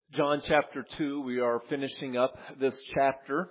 John chapter 2, we are finishing up this chapter.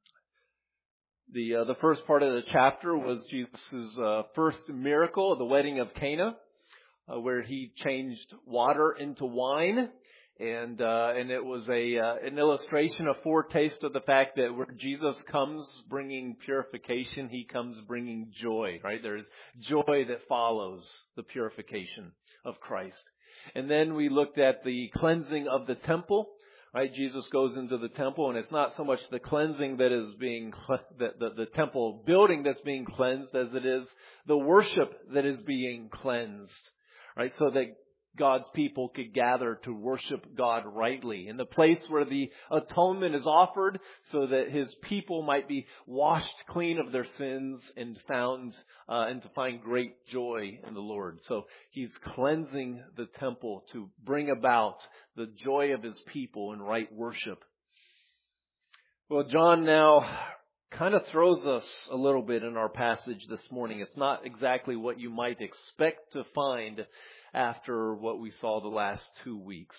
The first part of the chapter was Jesus' first miracle, the wedding of Cana, where he changed water into wine. And it was an illustration, a foretaste of the fact that where Jesus comes bringing purification, he comes bringing joy, right? There's joy that follows the purification of Christ. And then we looked at the cleansing of the temple, right? Jesus goes into the temple, and it's not so much the cleansing that is being, the temple building that's being cleansed as it is the worship that is being cleansed, right? So that God's people could gather to worship God rightly in the place where the atonement is offered so that his people might be washed clean of their sins and found and to find great joy in the Lord. So he's cleansing the temple to bring about the joy of his people in right worship. Well, John now kind of throws us a little bit in our passage this morning. It's not exactly what you might expect to find after what we saw the last 2 weeks.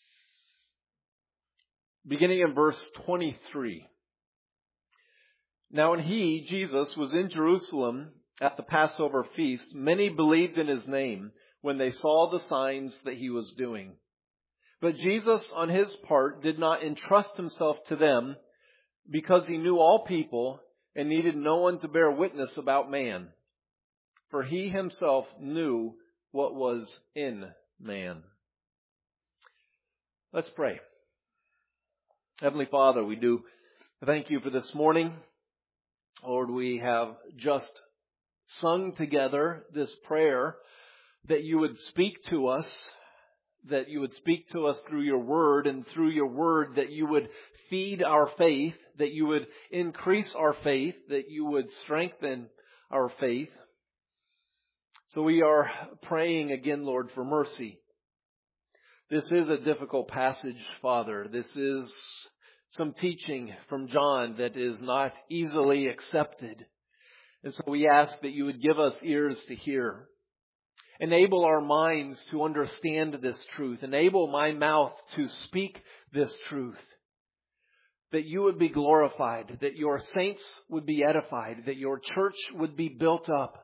Beginning in verse 23. Now when he, Jesus, was in Jerusalem at the Passover feast, many believed in his name when they saw the signs that he was doing. But Jesus, on his part, did not entrust himself to them because he knew all people and needed no one to bear witness about man. For he himself knew what was in man. Let's pray. Heavenly Father, we do thank you for this morning. Lord, we have just sung together this prayer that you would speak to us, that you would speak to us through your word, and through your word that you would feed our faith, that you would increase our faith, that you would strengthen our faith. So we are praying again, Lord, for mercy. This is a difficult passage, Father. This is some teaching from John that is not easily accepted. And so we ask that you would give us ears to hear. Enable our minds to understand this truth. Enable my mouth to speak this truth. That you would be glorified, that your saints would be edified, that your church would be built up.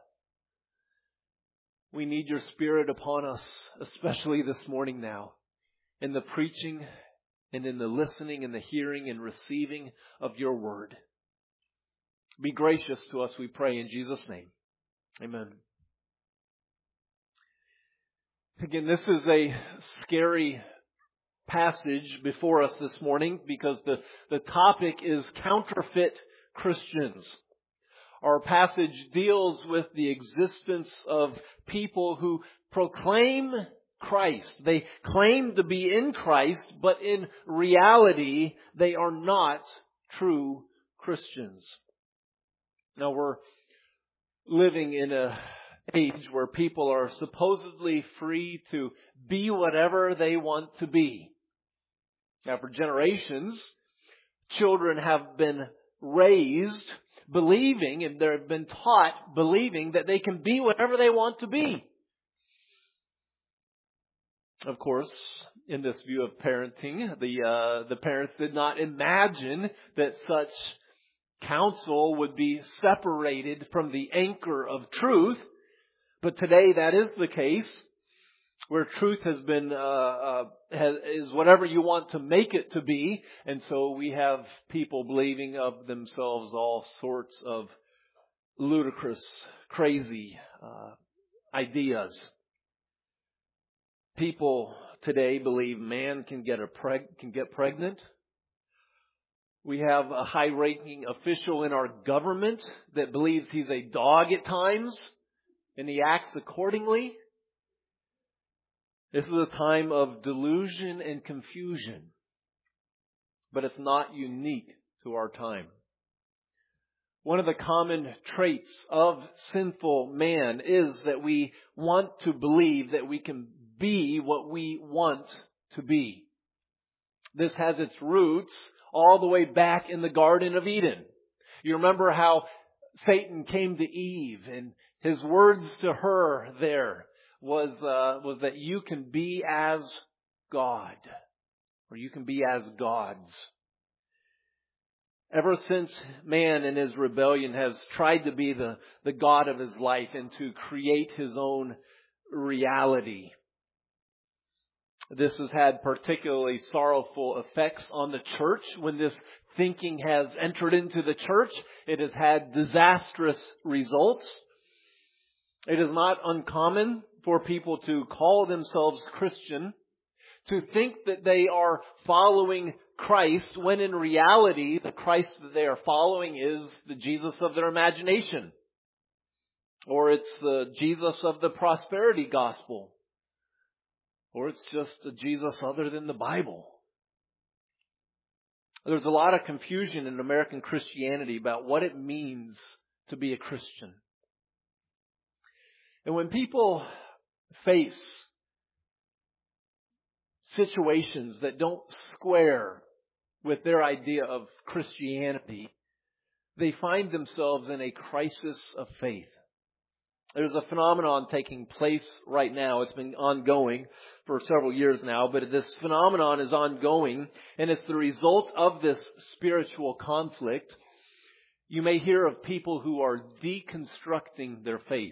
We need your Spirit upon us, especially this morning now, in the preaching and in the listening and the hearing and receiving of your word. Be gracious to us, we pray, in Jesus' name. Amen. Again, this is a scary passage before us this morning because the topic is counterfeit Christians. Our passage deals with the existence of people who proclaim Christ. They claim to be in Christ, but in reality, they are not true Christians. Now, we're living in an age where people are supposedly free to be whatever they want to be. Now, for generations, children have been raised believing, and they've been taught believing that they can be whatever they want to be. Of course, in this view of parenting, the parents did not imagine that such counsel would be separated from the anchor of truth. But today that is the case, where truth has been is whatever you want to make it to be, and so we have people believing of themselves all sorts of ludicrous, crazy ideas. People today believe man can get pregnant. We have a high-ranking official in our government that believes he's a dog at times, and he acts accordingly. This is a time of delusion and confusion, but it's not unique to our time. One of the common traits of sinful man is that we want to believe that we can be what we want to be. This has its roots all the way back in the Garden of Eden. You remember how Satan came to Eve, and his words to her there was that you can be as God. or you can be as gods. Ever since man in his rebellion has tried to be the God of his life and to create his own reality, this has had particularly sorrowful effects on the church. When this thinking has entered into the church, it has had disastrous results. It is not uncommon for people to call themselves Christian, to think that they are following Christ, when in reality, the Christ that they are following is the Jesus of their imagination. Or it's the Jesus of the prosperity gospel. Or it's just a Jesus other than the Bible. There's a lot of confusion in American Christianity about what it means to be a Christian. And when people face situations that don't square with their idea of Christianity, they find themselves in a crisis of faith. There's a phenomenon taking place right now. It's been ongoing for several years now, but this phenomenon is ongoing, and it's the result of this spiritual conflict. You may hear of people who are deconstructing their faith.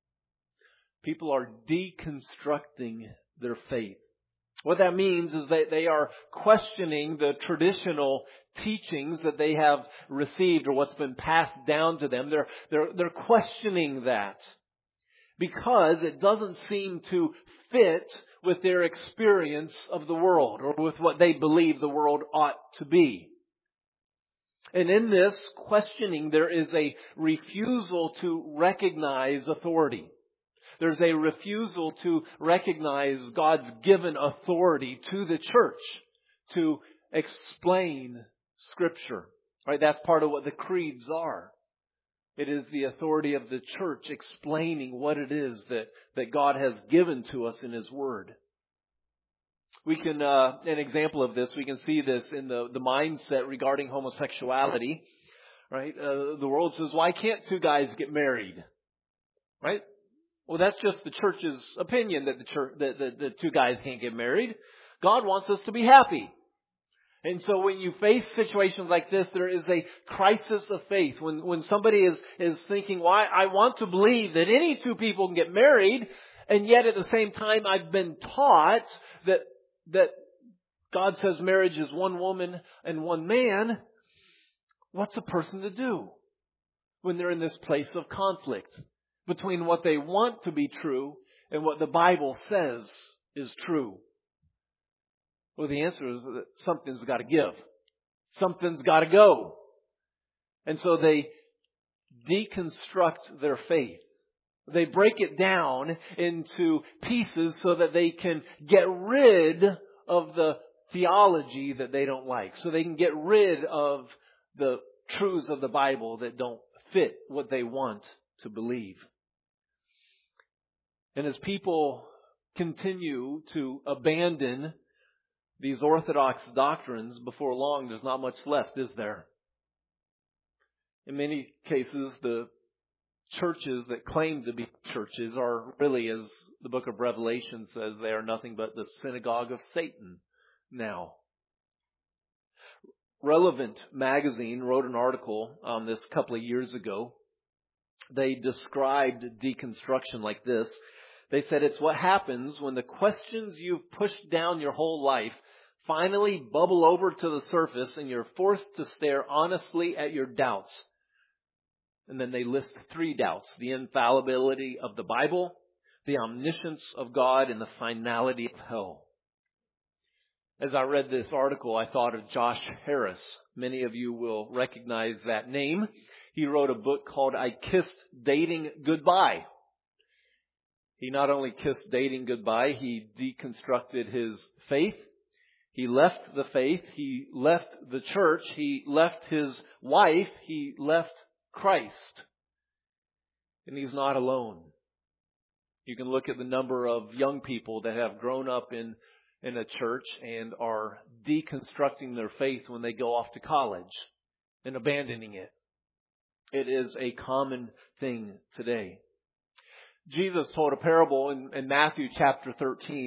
People are deconstructing their faith. What that means is that they are questioning the traditional teachings that they have received or what's been passed down to them. They're questioning that because it doesn't seem to fit with their experience of the world or with what they believe the world ought to be. And in this questioning, there is a refusal to recognize authority. There's a refusal to recognize God's given authority to the church to explain Scripture. Right? That's part of what the creeds are. It is the authority of the church explaining what it is that God has given to us in His Word. We can, an example of this, we can see this in the mindset regarding homosexuality. Right? The world says, why can't two guys get married? Right? Well, that's just the church's opinion that the two guys can't get married. God wants us to be happy. And so when you face situations like this, there is a crisis of faith. When somebody is thinking, well, I want to believe that any two people can get married, and yet at the same time I've been taught that God says marriage is one woman and one man, what's a person to do when they're in this place of conflict between what they want to be true and what the Bible says is true? Well, the answer is that something's got to give. Something's got to go. And so they deconstruct their faith. They break it down into pieces so that they can get rid of the theology that they don't like. So they can get rid of the truths of the Bible that don't fit what they want to believe. And as people continue to abandon these orthodox doctrines, before long there's not much left, is there? In many cases, the churches that claim to be churches are really, as the book of Revelation says, they are nothing but the synagogue of Satan now. Relevant magazine wrote an article on this a couple of years ago. They described deconstruction like this. They said it's what happens when the questions you've pushed down your whole life finally bubble over to the surface and you're forced to stare honestly at your doubts. And then they list 3 doubts: the infallibility of the Bible, the omniscience of God, and the finality of hell. As I read this article, I thought of Josh Harris. Many of you will recognize that name. He wrote a book called I Kissed Dating Goodbye. He not only kissed dating goodbye, he deconstructed his faith. He left the faith. He left the church. He left his wife. He left Christ. And he's not alone. You can look at the number of young people that have grown up in a church and are deconstructing their faith when they go off to college and abandoning it. It is a common thing today. Jesus told a parable in Matthew chapter 13.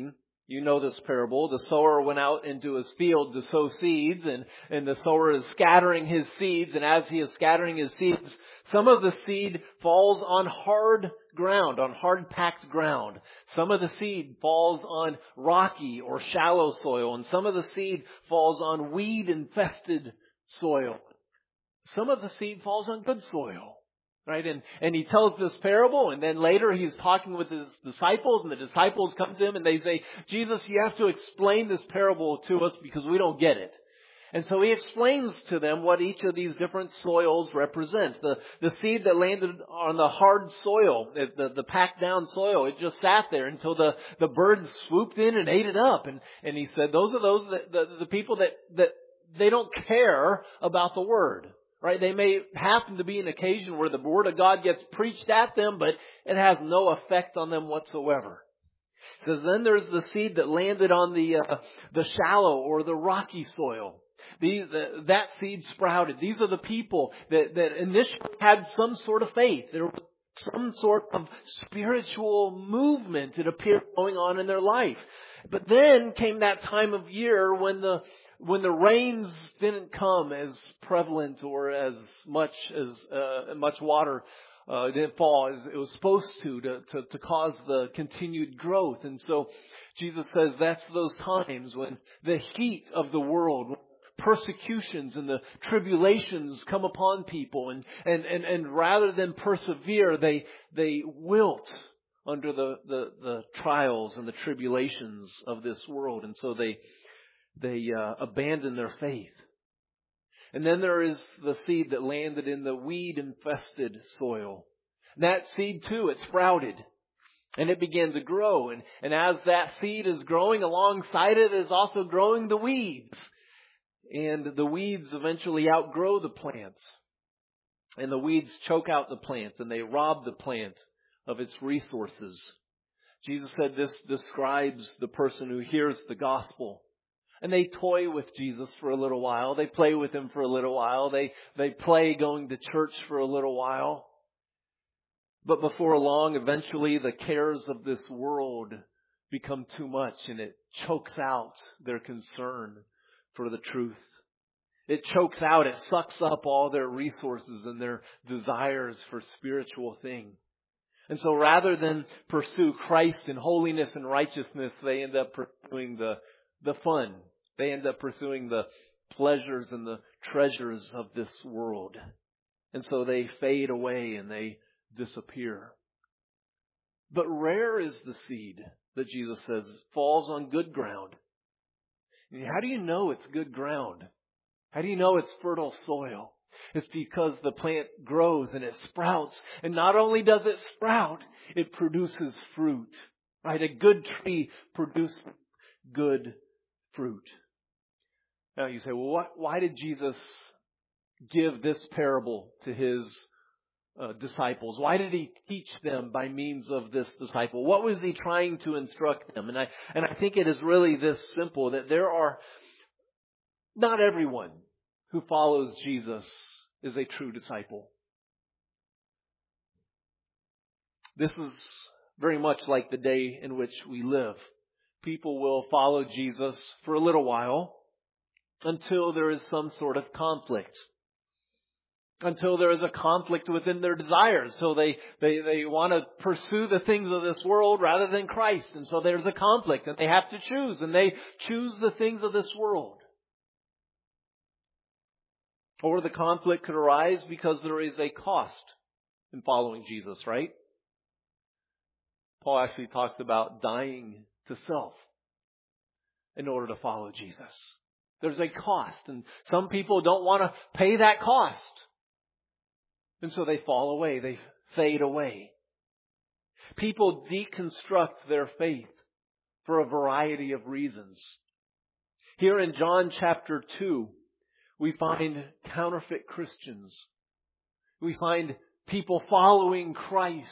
You know this parable. The sower went out into his field to sow seeds, and the sower is scattering his seeds, and as he is scattering his seeds, some of the seed falls on hard ground, on hard packed ground. Some of the seed falls on rocky or shallow soil, and some of the seed falls on weed infested soil. Some of the seed falls on good soil. Right? And he tells this parable, and then later he's talking with his disciples, and the disciples come to him and they say, Jesus, you have to explain this parable to us because we don't get it. And so he explains to them what each of these different soils represent. The seed that landed on the hard soil, the packed down soil, it just sat there until the birds swooped in and ate it up. And he said, those are the people that they don't care about the word. Right? They may happen to be an occasion where the Word of God gets preached at them, but it has no effect on them whatsoever. It says, then there's the seed that landed on the shallow or the rocky soil. That seed sprouted. These are the people that initially had some sort of faith. There was some sort of spiritual movement, it appeared, going on in their life. But then came that time of year when the rains didn't come as prevalent or as much water didn't fall as it was supposed to cause the continued growth. And so Jesus says that's those times when the heat of the world, when persecutions and the tribulations come upon people, and rather than persevere, they wilt under the trials and the tribulations of this world. And so they abandon their faith. And then there is the seed that landed in the weed-infested soil. And that seed too, it sprouted. And it began to grow. And as that seed is growing, alongside it is also growing the weeds. And the weeds eventually outgrow the plants. And the weeds choke out the plant, and they rob the plant of its resources. Jesus said this describes the person who hears the gospel. And they toy with Jesus for a little while. They play with Him for a little while. They play going to church for a little while. But before long, eventually the cares of this world become too much, and it chokes out their concern for the truth. It chokes out, it sucks up all their resources and their desires for spiritual things. And so rather than pursue Christ in holiness and righteousness, they end up pursuing the fun. They end up pursuing the pleasures and the treasures of this world. And so they fade away and they disappear. But rare is the seed that Jesus says falls on good ground. And how do you know it's good ground? How do you know it's fertile soil? It's because the plant grows and it sprouts. And not only does it sprout, it produces fruit. Right? A good tree produces good fruit. Now you say, well, why did Jesus give this parable to His disciples? Why did He teach them by means of this disciple? What was He trying to instruct them? And I think it is really this simple, that there are not everyone who follows Jesus is a true disciple. This is very much like the day in which we live. People will follow Jesus for a little while until there is some sort of conflict. Until there is a conflict within their desires. So they want to pursue the things of this world rather than Christ. And so there's a conflict and they have to choose. And they choose the things of this world. Or the conflict could arise because there is a cost in following Jesus, right? Paul actually talks about dying to self in order to follow Jesus. There's a cost, and some people don't want to pay that cost. And so they fall away, they fade away. People deconstruct their faith for a variety of reasons. Here in John chapter 2, we find counterfeit Christians. We find people following Christ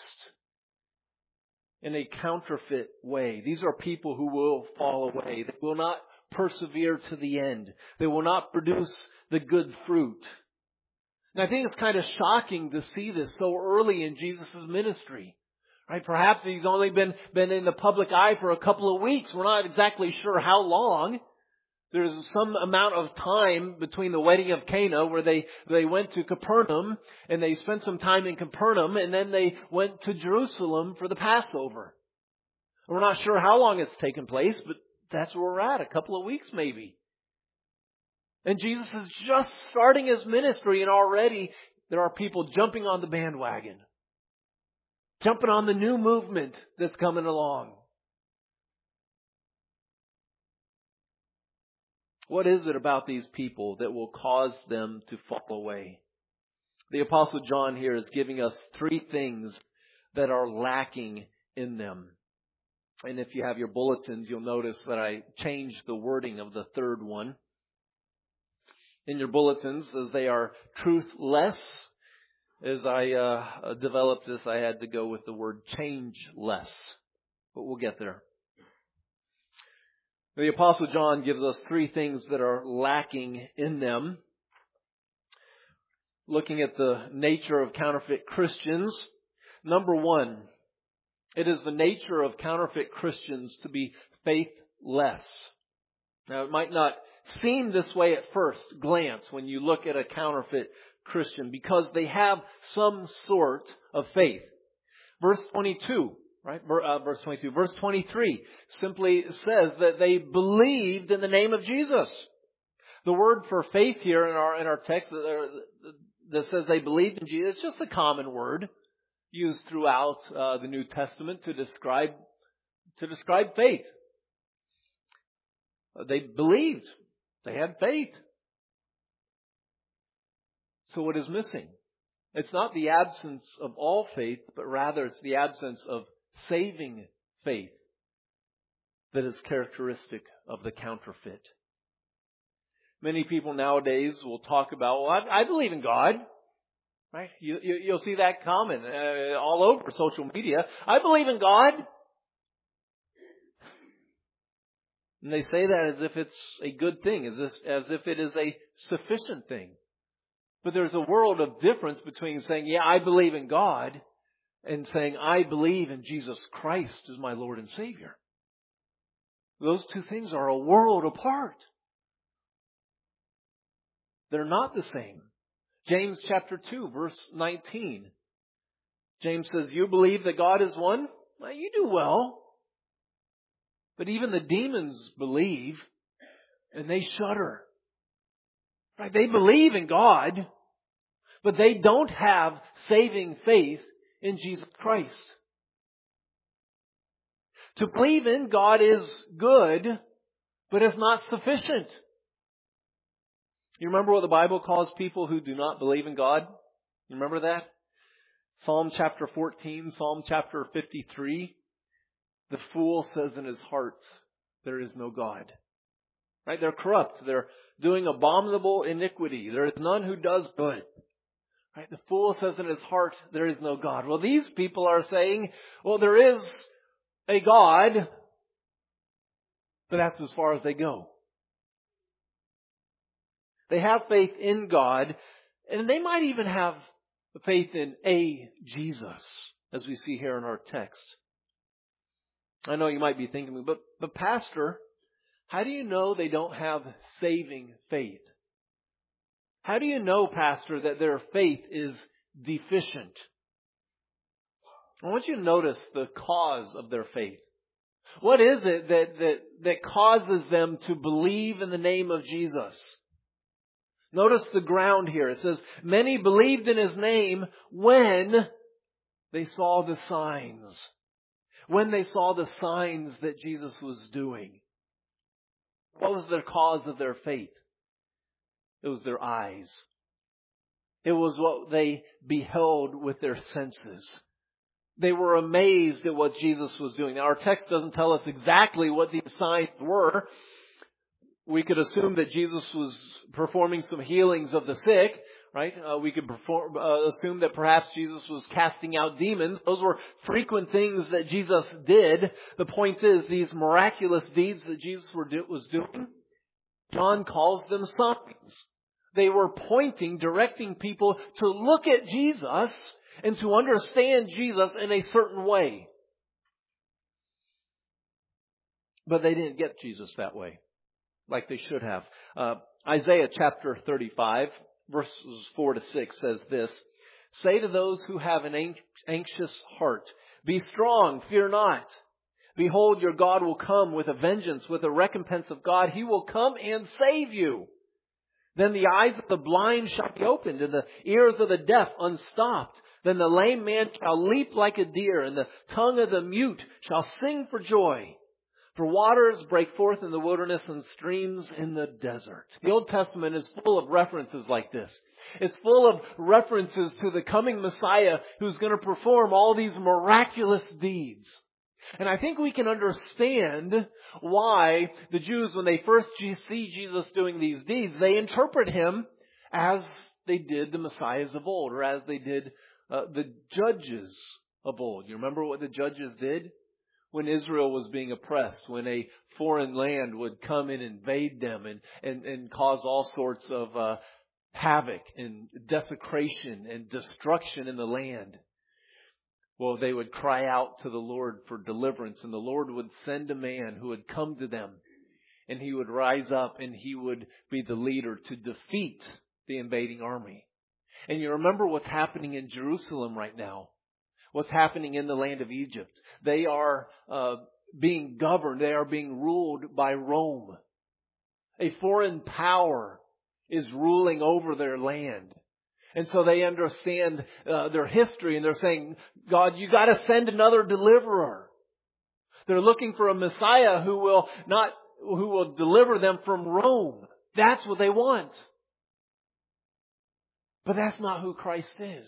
in a counterfeit way. These are people who will fall away. They will not persevere to the end. They will not produce the good fruit. And I think it's kind of shocking to see this so early in Jesus' ministry. Right? Perhaps he's only been in the public eye for a couple of weeks. We're not exactly sure how long. There's some amount of time between the wedding of Cana where they went to Capernaum and they spent some time in Capernaum and then they went to Jerusalem for the Passover. We're not sure how long it's taken place, but that's where we're at, a couple of weeks maybe. And Jesus is just starting His ministry and already there are people jumping on the bandwagon. Jumping on the new movement that's coming along. What is it about these people that will cause them to fall away? The Apostle John here is giving us 3 things that are lacking in them. And if you have your bulletins, you'll notice that I changed the wording of the third one. In your bulletins, as they are truthless, as I developed this, I had to go with the word changeless. But we'll get there. The Apostle John gives us 3 things that are lacking in them. Looking at the nature of counterfeit Christians. Number 1, it is the nature of counterfeit Christians to be faithless. Now, it might not seem this way at first glance when you look at a counterfeit Christian because they have some sort of faith. Verse 22. Right? Verse 22. Verse 23 simply says that they believed in the name of Jesus. The word for faith here in our text that says they believed in Jesus, it's just a common word used throughout the New Testament to describe faith. They believed. They had faith. So what is missing? It's not the absence of all faith, but rather it's the absence of saving faith that is characteristic of the counterfeit. Many people nowadays will talk about, well, I believe in God. Right? You'll see that comment all over social media. I believe in God. And they say that as if it's a good thing, as if it is a sufficient thing. But there's a world of difference between saying, yeah, I believe in God, and saying, I believe in Jesus Christ as my Lord and Savior. Those 2 things are a world apart. They're not the same. James chapter 2, verse 19. James says, you believe that God is one? Well, you do well. But even the demons believe, and they shudder. Right? They believe in God, but they don't have saving faith in Jesus Christ. To believe in God is good, but it's not sufficient. You remember what the Bible calls people who do not believe in God? You remember that? Psalm chapter 14, Psalm chapter 53. The fool says in his heart, there is no God. Right? They're corrupt. They're doing abominable iniquity. There is none who does good. Right? The fool says in his heart, there is no God. Well, these people are saying, well, there is a God, but that's as far as they go. They have faith in God, and they might even have faith in a Jesus, as we see here in our text. I know you might be thinking, but Pastor, how do you know they don't have saving faith? How do you know, Pastor, that their faith is deficient? I want you to notice the cause of their faith. What is it that causes them to believe in the name of Jesus? Notice the ground here. It says, many believed in His name when they saw the signs. When they saw the signs that Jesus was doing. What was the cause of their faith? It was their eyes. It was what they beheld with their senses. They were amazed at what Jesus was doing. Now, our text doesn't tell us exactly what these signs were. We could assume that Jesus was performing some healings of the sick, right? We could assume that perhaps Jesus was casting out demons. Those were frequent things that Jesus did. The point is, these miraculous deeds that Jesus was doing, John calls them signs. They were pointing, directing people to look at Jesus and to understand Jesus in a certain way. But they didn't get Jesus that way, like they should have. Isaiah chapter 35, verses 4 to 6 says this, "Say to those who have an anxious heart, be strong, fear not. Behold, your God will come with a vengeance, with a recompense of God. He will come and save you. Then the eyes of the blind shall be opened, and the ears of the deaf unstopped. Then the lame man shall leap like a deer, and the tongue of the mute shall sing for joy. For waters break forth in the wilderness and streams in the desert." The Old Testament is full of references like this. It's full of references to the coming Messiah who's going to perform all these miraculous deeds. And I think we can understand why the Jews, when they first see Jesus doing these deeds, they interpret Him as they did the Messiahs of old, or as they did the judges of old. You remember what the judges did? When Israel was being oppressed, when a foreign land would come and invade them and cause all sorts of havoc and desecration and destruction in the land. Well, they would cry out to the Lord for deliverance, and the Lord would send a man who would come to them, and he would rise up and he would be the leader to defeat the invading army. And you remember what's happening in Jerusalem right now. What's happening in the land of Egypt. They are being governed. They are being ruled by Rome. A foreign power is ruling over their land. And so they understand their history, and they're saying, God, you got to send another deliverer. They're looking for a Messiah who will deliver them from Rome. That's what they want. But that's not who Christ is.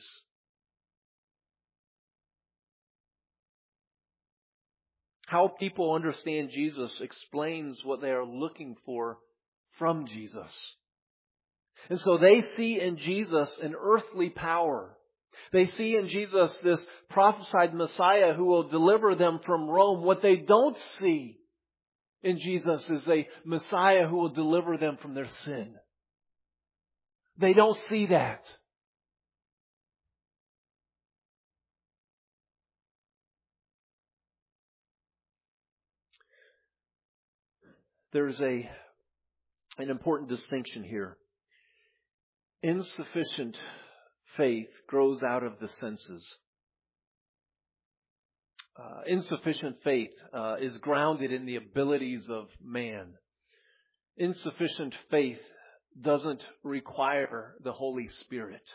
How people understand Jesus explains what they are looking for from Jesus. And so they see in Jesus an earthly power. They see in Jesus this prophesied Messiah who will deliver them from Rome. What they don't see in Jesus is a Messiah who will deliver them from their sin. They don't see that. There's an important distinction here. Insufficient faith grows out of the senses. Insufficient faith is grounded in the abilities of man. Insufficient faith doesn't require the Holy Spirit.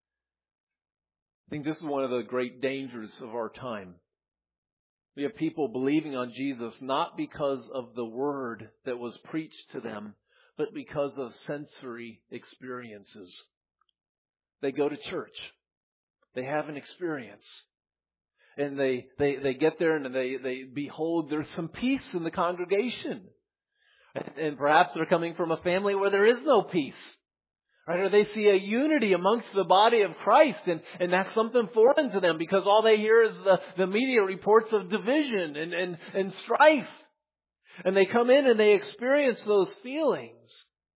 I think this is one of the great dangers of our time. We have people believing on Jesus not because of the word that was preached to them, but because of sensory experiences. They go to church. They have an experience. And they get there and they behold, there's some peace in the congregation. And perhaps they're coming from a family where there is no peace. Right? Or they see a unity amongst the body of Christ, and that's something foreign to them because all they hear is the media reports of division and strife. And they come in and they experience those feelings.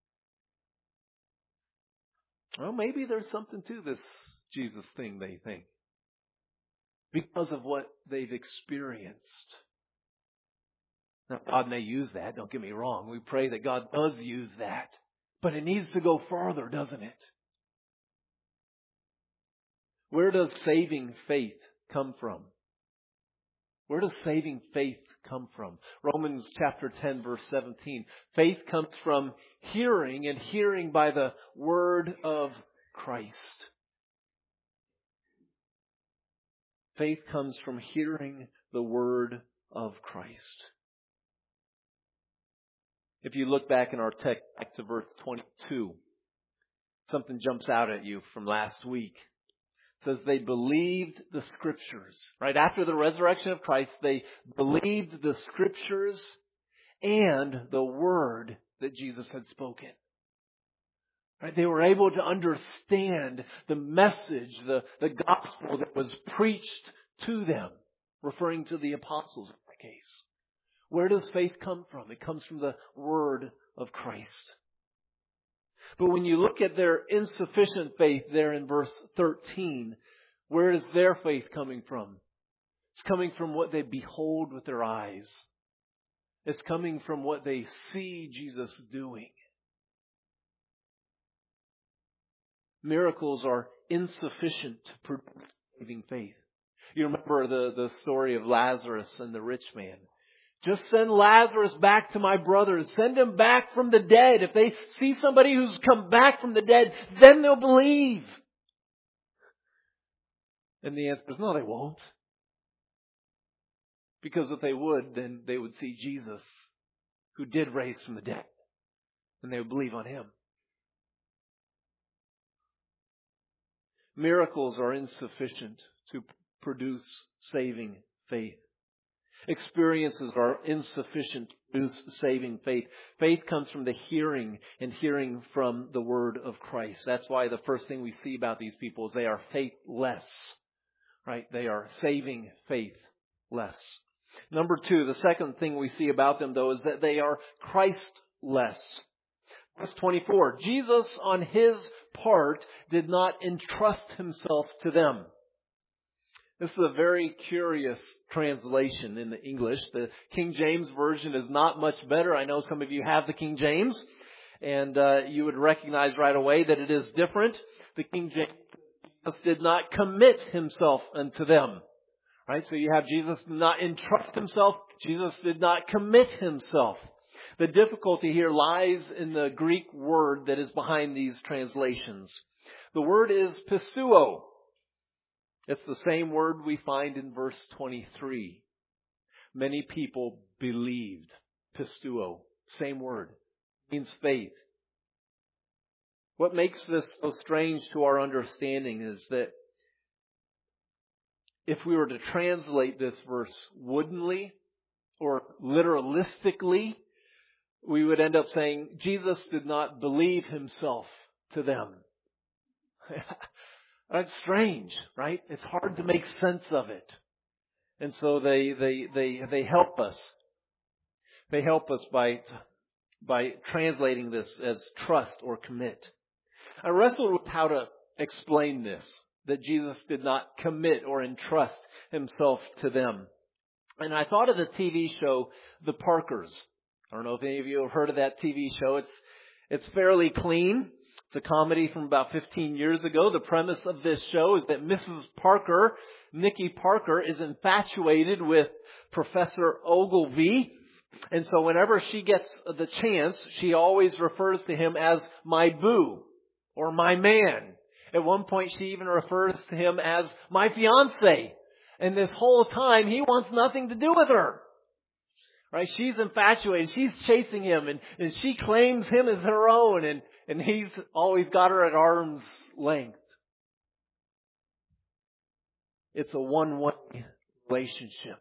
Well, maybe there's something to this Jesus thing, they think, because of what they've experienced. Now, God may use that, don't get me wrong. We pray that God does use that. But it needs to go further, doesn't it? Where does saving faith come from? Where does saving faith come from? Romans chapter 10, verse 17. Faith comes from hearing, and hearing by the word of Christ. Faith comes from hearing the word of Christ. If you look back in our text, back to verse 22, something jumps out at you from last week. It says they believed the Scriptures. Right after the resurrection of Christ, they believed the Scriptures and the Word that Jesus had spoken. Right? They were able to understand the message, the gospel that was preached to them, referring to the apostles in that case. Where does faith come from? It comes from the Word of Christ. But when you look at their insufficient faith there in verse 13, Where is their faith coming from? It's coming from what they behold with their eyes. It's coming from what they see Jesus doing. Miracles are insufficient to produce saving faith. You remember the story of Lazarus and the rich man. Just send Lazarus back to my brothers. Send him back from the dead. If they see somebody who's come back from the dead, then they'll believe. And the answer is no, they won't. Because if they would, then they would see Jesus, who did raise from the dead. And they would believe on Him. Miracles are insufficient to produce saving faith. Experiences are insufficient to produce saving faith. Faith comes from the hearing, and hearing from the Word of Christ. That's why the first thing we see about these people is they are faithless. Right? They are saving faithless. Number 2, the second thing we see about them, though, is that they are Christless. Verse 24, Jesus on His part did not entrust Himself to them. This is a very curious translation in the English. The King James Version is not much better. I know some of you have the King James, and you would recognize right away that it is different. The King James did not commit Himself unto them. Right? So you have Jesus did not entrust Himself. Jesus did not commit Himself. The difficulty here lies in the Greek word that is behind these translations. The word is pisteuo. It's the same word we find in verse 23. Many people believed. Pisteuo. Same word. Means faith. What makes this so strange to our understanding is that if we were to translate this verse woodenly or literalistically, we would end up saying Jesus did not believe Himself to them. That's strange, right? It's hard to make sense of it. And so they help us. They help us by translating this as trust or commit. I wrestled with how to explain this, that Jesus did not commit or entrust Himself to them. And I thought of the TV show, The Parkers. I don't know if any of you have heard of that TV show. It's fairly clean. It's a comedy from about 15 years ago. The premise of this show is that Mrs. Parker, Nikki Parker, is infatuated with Professor Ogilvy. And so whenever she gets the chance, she always refers to him as my boo or my man. At one point, she even refers to him as my fiancé. And this whole time, he wants nothing to do with her. Right? She's infatuated. She's chasing him, and she claims him as her own, and he's always got her at arm's length. It's a one-way relationship.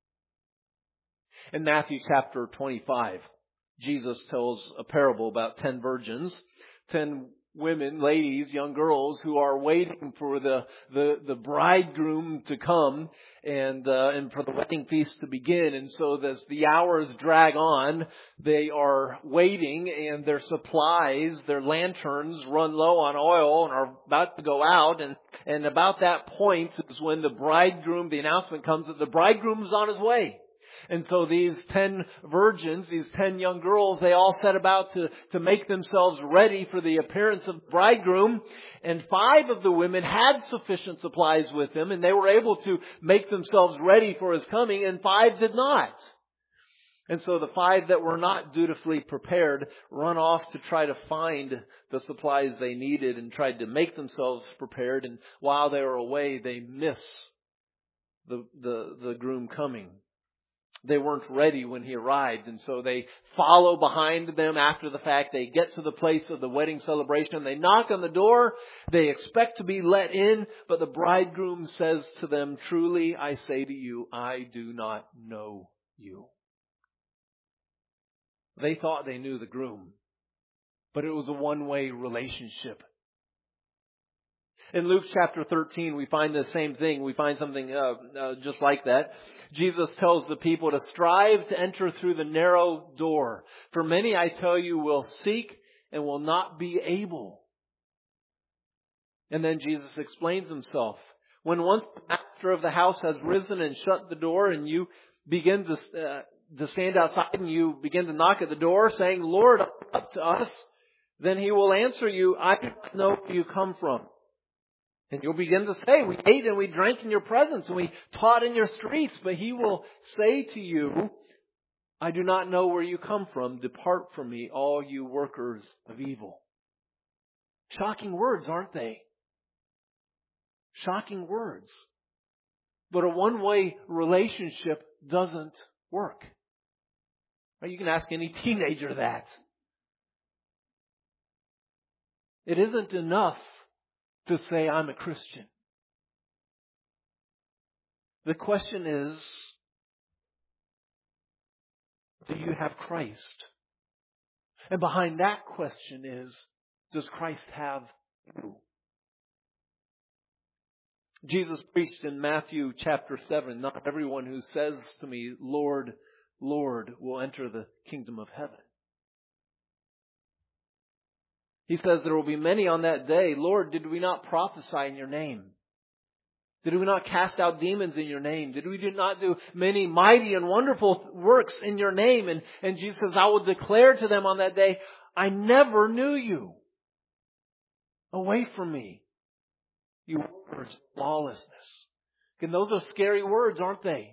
In Matthew chapter 25, Jesus tells a parable about 10 virgins, 10 women, ladies, young girls who are waiting for the bridegroom to come and for the wedding feast to begin. And so as the hours drag on, they are waiting, and their supplies, their lanterns run low on oil and are about to go out. And about that point is when the announcement comes that the bridegroom is on his way. And so these 10 virgins, these 10 young girls, they all set about to make themselves ready for the appearance of the bridegroom. And 5 of the women had sufficient supplies with them, and they were able to make themselves ready for His coming, and 5 did not. And so the 5 that were not dutifully prepared run off to try to find the supplies they needed and tried to make themselves prepared. And while they were away, they miss the groom coming. They weren't ready when He arrived, and so they follow behind them after the fact. They get to the place of the wedding celebration. They knock on the door. They expect to be let in, but the bridegroom says to them, "Truly I say to you, I do not know you." They thought they knew the groom, but it was a one-way relationship. In Luke chapter 13, we find the same thing. We find something just like that. Jesus tells the people to strive to enter through the narrow door. For many, I tell you, will seek and will not be able. And then Jesus explains Himself. When once the master of the house has risen and shut the door, and you begin to stand outside and you begin to knock at the door saying, Lord, up to us, then He will answer you, I do not know where you come from. And you'll begin to say, we ate and we drank in your presence and we taught in your streets. But He will say to you, I do not know where you come from. Depart from me, all you workers of evil. Shocking words, aren't they? Shocking words. But a one-way relationship doesn't work. You can ask any teenager that. It isn't enough to say, I'm a Christian. The question is, do you have Christ? And behind that question is, does Christ have you? Jesus preached in Matthew chapter 7, not everyone who says to me, Lord, Lord, will enter the kingdom of heaven. He says there will be many on that day, Lord, did we not prophesy in your name? Did we not cast out demons in your name? Did we not do many mighty and wonderful works in your name? And Jesus says, I will declare to them on that day, I never knew you. Away from me, you workers of lawlessness. And those are scary words, aren't they?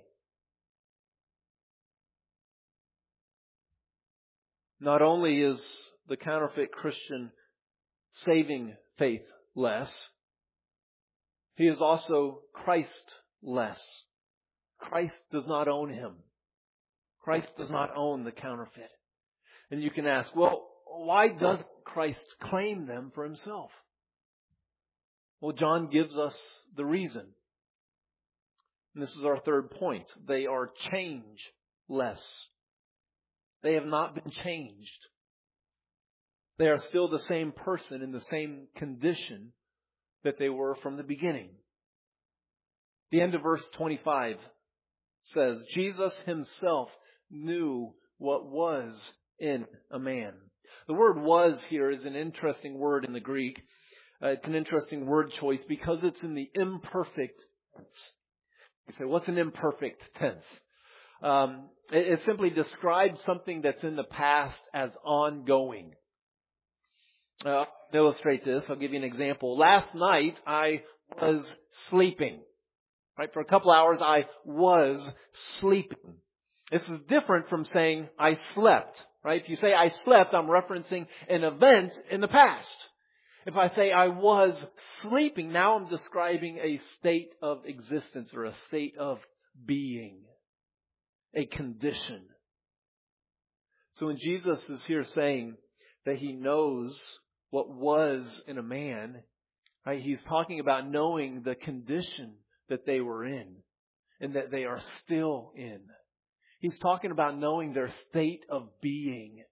Not only is the counterfeit Christian saving faith less, he is also Christ-less. Christ does not own him. Christ does not own the counterfeit. And you can ask, well, why does Christ claim them for Himself? Well, John gives us the reason. And this is our third point. They are changeless. They have not been changed. They are still the same person in the same condition that they were from the beginning. The end of verse 25 says, Jesus Himself knew what was in a man. The word was here is an interesting word in the Greek. It's an interesting word choice because it's in the imperfect tense. You say, what's an imperfect tense? It simply describes something that's in the past as ongoing. To illustrate this, I'll give you an example. Last night, I was sleeping. Right? For a couple hours, I was sleeping. This is different from saying I slept. Right? If you say I slept, I'm referencing an event in the past. If I say I was sleeping, now I'm describing a state of existence or a state of being, a condition. So when Jesus is here saying that He knows what was in a man, right, He's talking about knowing the condition that they were in and that they are still in. He's talking about knowing their state of being.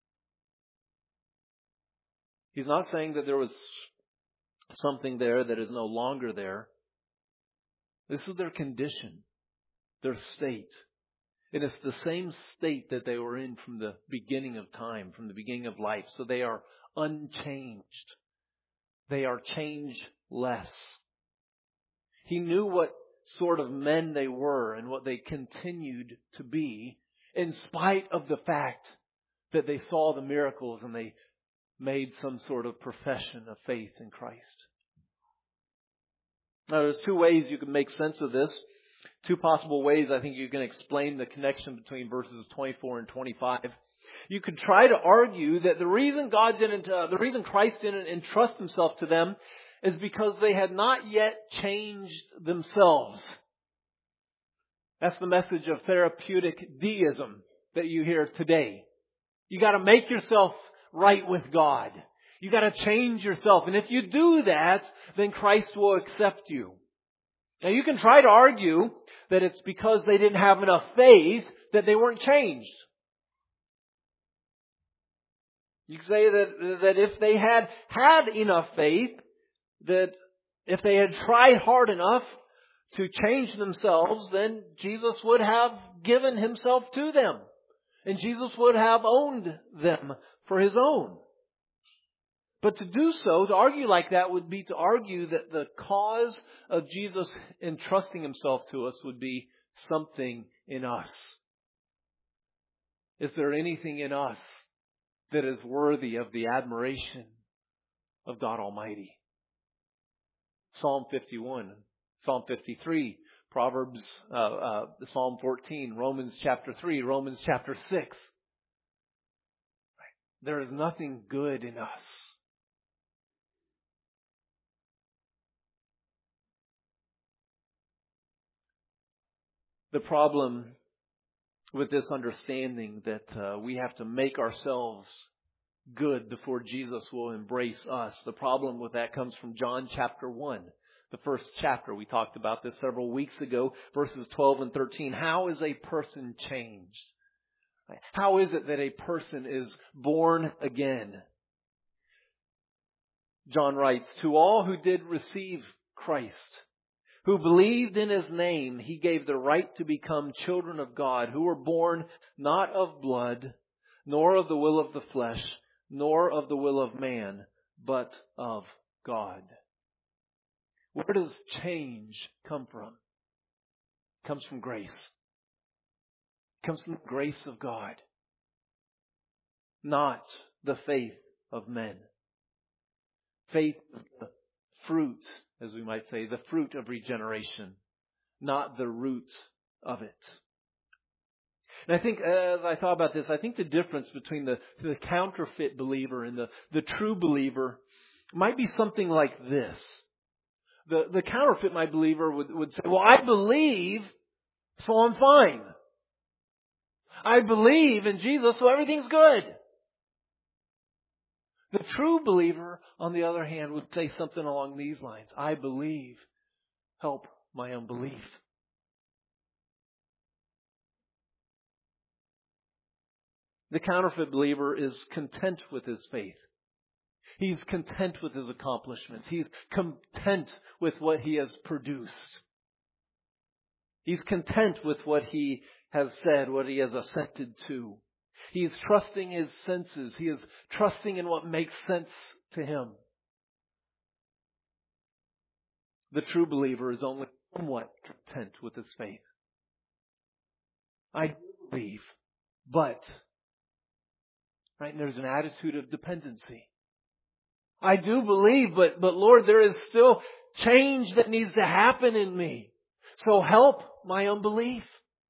He's not saying that there was something there that is no longer there. This is their condition, their state. And it's the same state that they were in from the beginning of time, from the beginning of life. So they are unchanged. They are changeless. He knew what sort of men they were and what they continued to be, in spite of the fact that they saw the miracles and they made some sort of profession of faith in Christ. Now, there's two ways you can make sense of this. Two possible ways I think you can explain the connection between verses 24 and 25. You could try to argue that the reason Christ didn't entrust Himself to them is because they had not yet changed themselves. That's the message of therapeutic deism that you hear today. You got to make yourself right with God. You got to change yourself. And if you do that, then Christ will accept you. Now you can try to argue that it's because they didn't have enough faith that they weren't changed. You can say that if they had enough faith, that if they had tried hard enough to change themselves, then Jesus would have given Himself to them. And Jesus would have owned them for His own. But to do so, to argue like that would be to argue that the cause of Jesus entrusting Himself to us would be something in us. Is there anything in us that is worthy of the admiration of God Almighty? Psalm 51, Psalm 53, Proverbs, Psalm 14, Romans chapter 3, Romans chapter 6. There is nothing good in us. The problem with this understanding that we have to make ourselves good before Jesus will embrace us, the problem with that comes from John chapter 1, the first chapter. We talked about this several weeks ago, verses 12 and 13. How is a person changed? How is it that a person is born again? John writes, "To all who did receive Christ, who believed in His name, He gave the right to become children of God, who were born not of blood, nor of the will of the flesh, nor of the will of man, but of God." Where does change come from? It comes from grace. It comes from the grace of God, not the faith of men. Faith is the fruit, as we might say, the fruit of regeneration, not the root of it. And I think, as I thought about this, I think the difference between the counterfeit believer and the true believer might be something like this. The counterfeit believer would say, well, I believe, so I'm fine. I believe in Jesus, so everything's good. The true believer, on the other hand, would say something along these lines. I believe, help my unbelief. The counterfeit believer is content with his faith. He's content with his accomplishments. He's content with what he has produced. He's content with what he has said, what he has assented to. He's trusting his senses. He is trusting in what makes sense to him. The true believer is only somewhat content with his faith. I do believe, but, right, and there's an attitude of dependency. I do believe, but Lord, there is still change that needs to happen in me. So help my unbelief.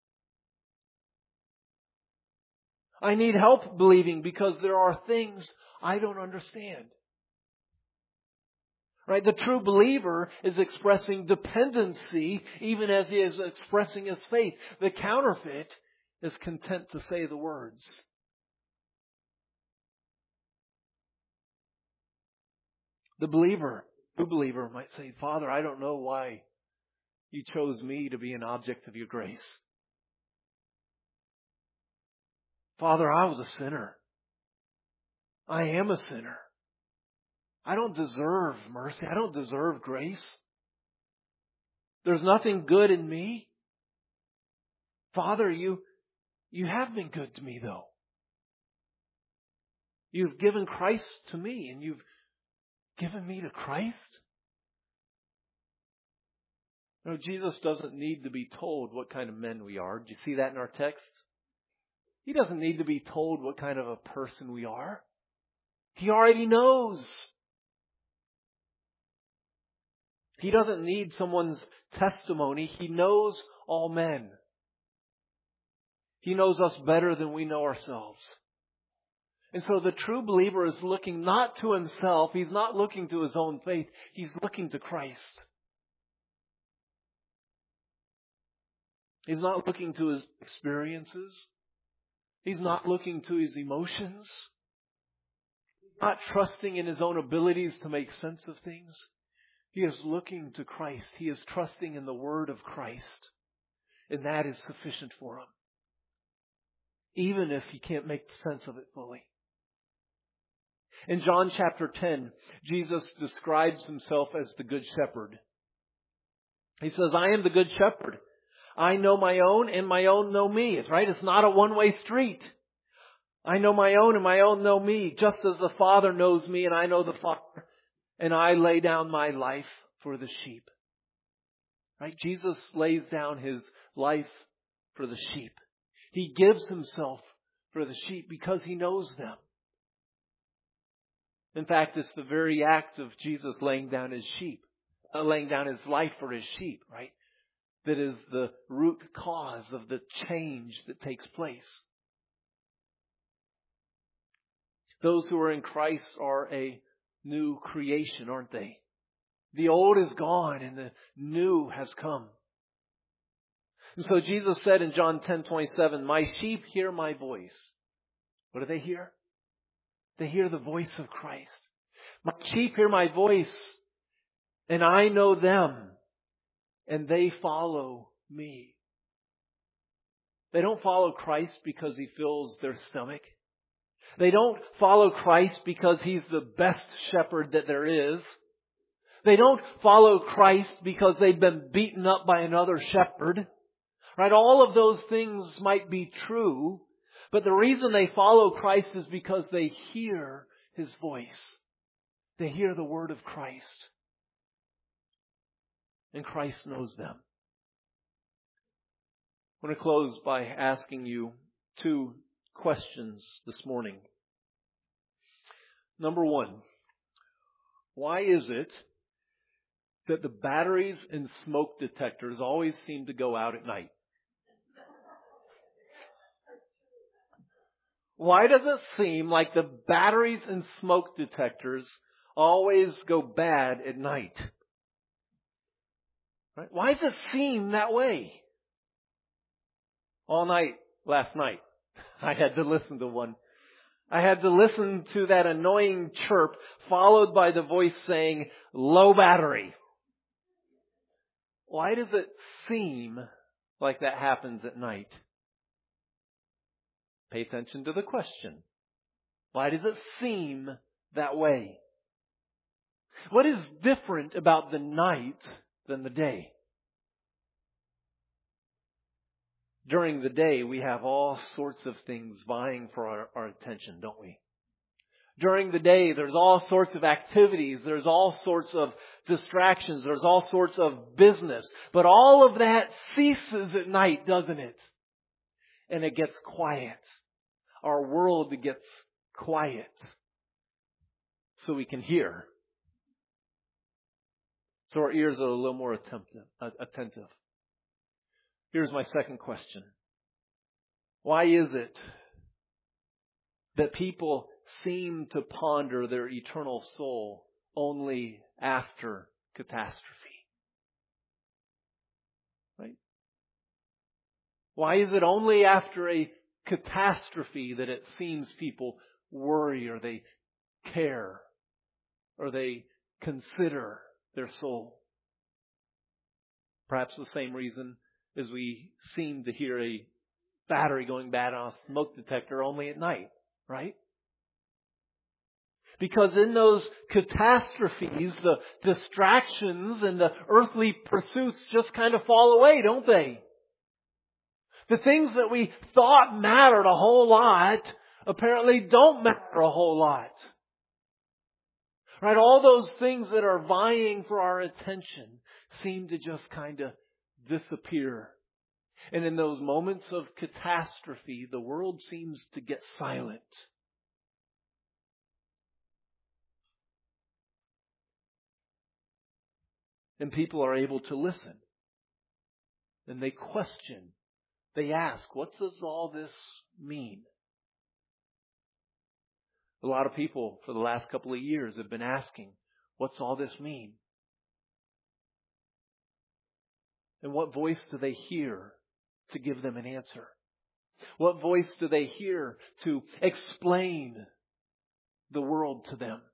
I need help believing because there are things I don't understand. Right? The true believer is expressing dependency even as he is expressing his faith. The counterfeit is content to say the words. The true believer might say, Father, I don't know why you chose me to be an object of your grace. Father, I was a sinner. I am a sinner. I don't deserve mercy. I don't deserve grace. There's nothing good in me. Father, you have been good to me, though. You've given Christ to me, and you've given me to Christ. No, Jesus doesn't need to be told what kind of men we are. Do you see that in our text? He doesn't need to be told what kind of a person we are. He already knows. He doesn't need someone's testimony. He knows all men. He knows us better than we know ourselves. And so the true believer is looking not to himself. He's not looking to his own faith. He's looking to Christ. He's not looking to his experiences. He's not looking to his emotions. He's not trusting in his own abilities to make sense of things. He is looking to Christ. He is trusting in the word of Christ. And that is sufficient for him. Even if he can't make sense of it fully. In John chapter 10, Jesus describes himself as the Good Shepherd. He says, I am the Good Shepherd. I know my own and my own know me. It's right. It's not a one-way street. I know my own and my own know me, just as the Father knows me and I know the Father. And I lay down my life for the sheep. Right? Jesus lays down His life for the sheep. He gives Himself for the sheep because He knows them. In fact, it's the very act of Jesus laying down His life for His sheep, right? That is the root cause of the change that takes place. Those who are in Christ are a new creation, aren't they? The old is gone and the new has come. And so Jesus said in John 10:27, "My sheep hear my voice." What do they hear? They hear the voice of Christ. My sheep hear my voice, and I know them, and they follow me. They don't follow Christ because He fills their stomach. They don't follow Christ because He's the best shepherd that there is. They don't follow Christ because they've been beaten up by another shepherd. Right? All of those things might be true, but the reason they follow Christ is because they hear His voice. They hear the word of Christ. And Christ knows them. I want to close by asking you 2 questions this morning. Number 1, why is it that the batteries in smoke detectors always seem to go out at night? Why does it seem like the batteries in smoke detectors always go bad at night? Right? Why does it seem that way? All night last night, I had to listen to one. I had to listen to that annoying chirp followed by the voice saying, "Low battery." Why does it seem like that happens at night? Pay attention to the question. Why does it seem that way? What is different about the night than the day? During the day, we have all sorts of things vying for our attention, don't we? During the day, there's all sorts of activities. There's all sorts of distractions. There's all sorts of business. But all of that ceases at night, doesn't it? And it gets quiet. Our world gets quiet so we can hear. So our ears are a little more attentive. Here's my second question. Why is it that people seem to ponder their eternal soul only after catastrophe? Right? Why is it only after a catastrophe that it seems people worry or they care or they consider their soul? Perhaps the same reason as we seem to hear a battery going bad on a smoke detector only at night, right? Because in those catastrophes, the distractions and the earthly pursuits just kind of fall away, don't they? The things that we thought mattered a whole lot apparently don't matter a whole lot. Right? All those things that are vying for our attention seem to just kind of disappear. And in those moments of catastrophe, the world seems to get silent. And people are able to listen. And they question. They ask, what does all this mean? A lot of people for the last couple of years have been asking, what's all this mean? And what voice do they hear to give them an answer? What voice do they hear to explain the world to them?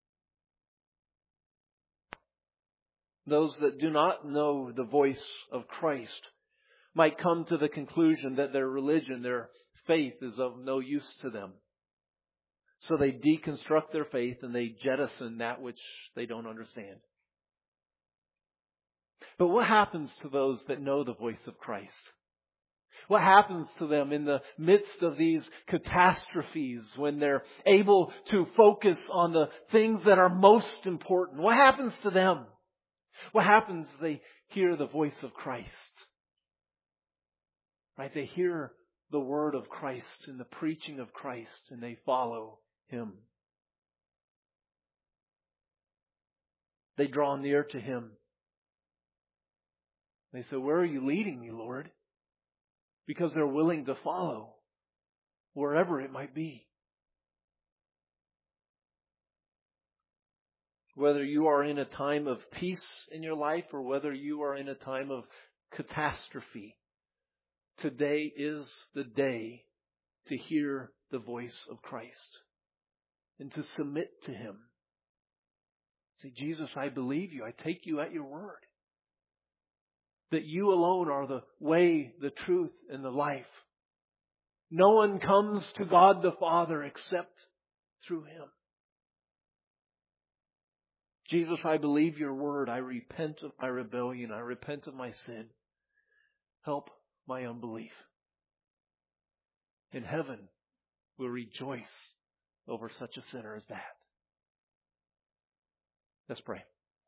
Those that do not know the voice of Christ might come to the conclusion that their religion, their faith is of no use to them. So they deconstruct their faith and they jettison that which they don't understand. But what happens to those that know the voice of Christ? What happens to them in the midst of these catastrophes when they're able to focus on the things that are most important? What happens to them? What happens? They hear the voice of Christ. Right? They hear the word of Christ and the preaching of Christ, and they follow Him. They draw near to Him. They say, "Where are you leading me, Lord?" Because they're willing to follow wherever it might be. Whether you are in a time of peace in your life or whether you are in a time of catastrophe, today is the day to hear the voice of Christ and to submit to Him. Say, "Jesus, I believe you. I take you at your word. That you alone are the way, the truth, and the life. No one comes to God the Father except through Him. Jesus, I believe your word. I repent of my rebellion. I repent of my sin. Help my unbelief." In heaven, we'll rejoice over such a sinner as that. Let's pray.